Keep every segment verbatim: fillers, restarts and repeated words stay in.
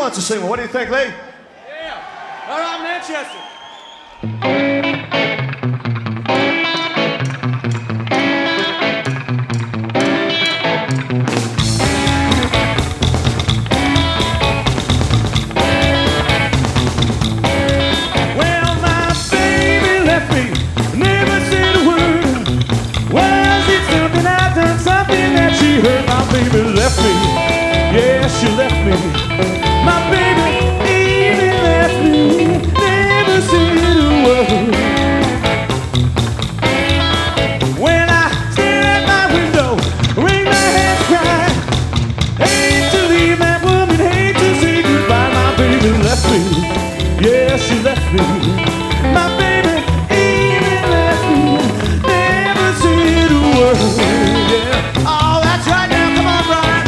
wants to sing one. What do you think, Lee? Yeah. All right, Manchester. Well, my baby left me, never said a word. Was it something I've done, something that she heard? My baby left me, yeah, she left me. My baby even left me, never said a word. When I stare at my window, wring my hands, cry, hate to leave that woman, hate to say goodbye. My baby left me, yeah, she left me. My baby even left me, never said a word. Yeah. Oh, that's right now, come on, Brian.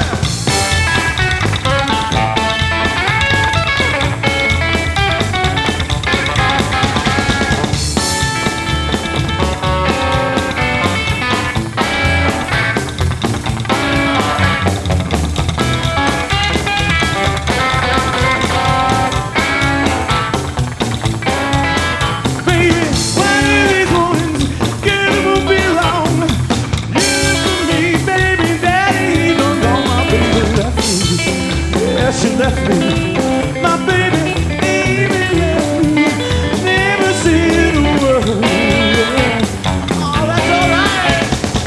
Baby, why do these mornings get won't be long? You for me, baby, daddy, he done gone. My baby left me, yeah, she left me. My baby even left me, never said a word. Yeah. Oh, that's all right.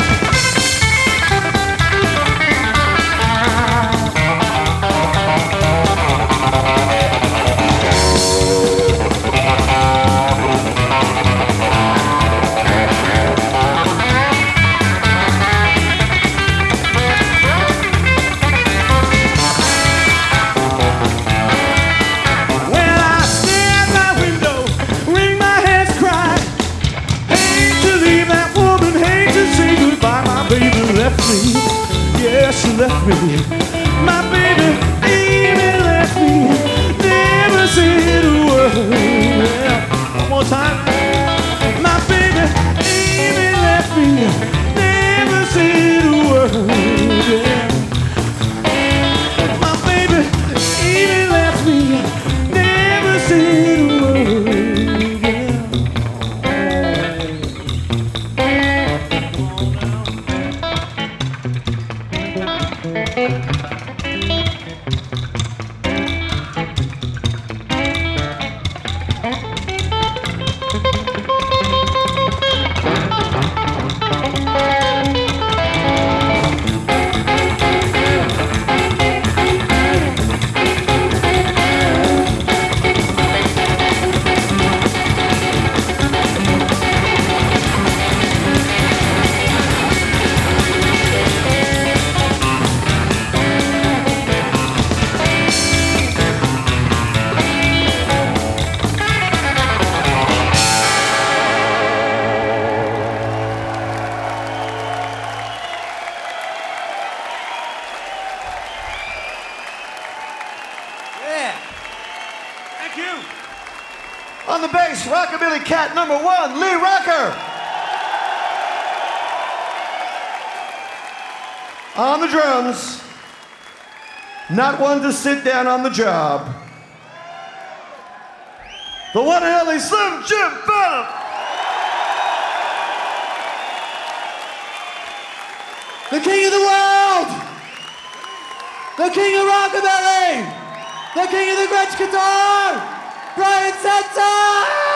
When I stare at my window, wring my hands, cry, hate to leave that woman, hate to say goodbye. My baby left me, yeah, she left me. My baby even left me, never said a word. Yeah. One more time. My baby even left me, never said a word. Yeah. My baby even left me, never said a word. Yeah. Thank you. On the bass, Rockabilly Cat number one, Lee Rocker. On the drums, not one to sit down on the job, the one and only Slim Jim Phantom. The king of the world! The king of rockabilly! The king of the Gretsch guitar! Brian Setzer!